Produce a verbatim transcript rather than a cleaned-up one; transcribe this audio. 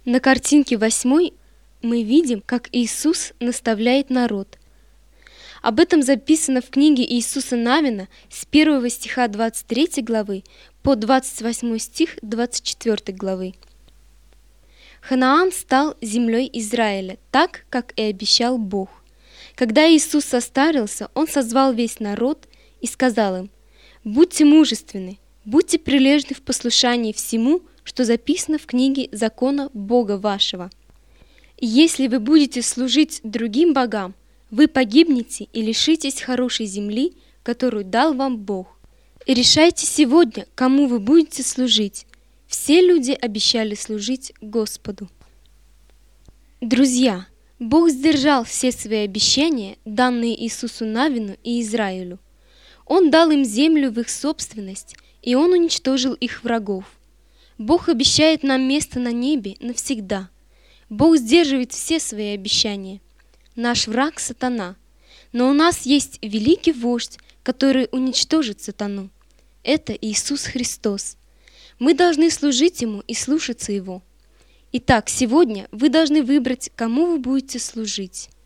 На картинке восьмой мы видим, как Иисус наставляет народ. Об этом записано в книге Иисуса Навина с первого стиха двадцать третьей главы по двадцать восьмой стих двадцать четвёртой главы. Ханаан стал землей Израиля, так, как и обещал Бог. Когда Иисус состарился, Он созвал весь народ и сказал им: «Будьте мужественны, будьте прилежны в послушании всему, что записано в книге закона Бога вашего. И если вы будете служить другим богам, вы погибнете и лишитесь хорошей земли, которую дал вам Бог. И решайте сегодня, кому вы будете служить». Все люди обещали служить Господу. Друзья, Бог сдержал все свои обещания, данные Иисусу Навину и Израилю. Он дал им землю в их собственность, и Он уничтожил их врагов. Бог обещает нам место на небе навсегда. Бог сдерживает все свои обещания. Наш враг — сатана. Но у нас есть великий вождь, который уничтожит сатану. Это Иисус Христос. Мы должны служить Ему и слушаться Его. Итак, сегодня вы должны выбрать, кому вы будете служить.